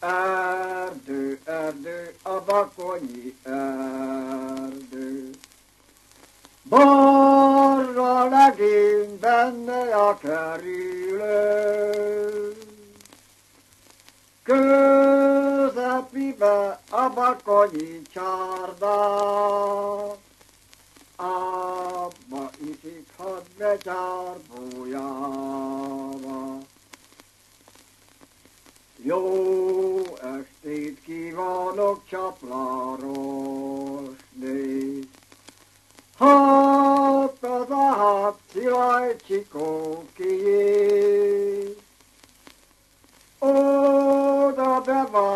Erdő, erdő, a bakonyi erdő. Barra legény benne a kerülő. Közepibe a bakonyi csárda. Abba iszik hadbecsár bújába. Jó estét kívánok, Csaplarosné! Hát az a hát szilaj csikókié, oda be van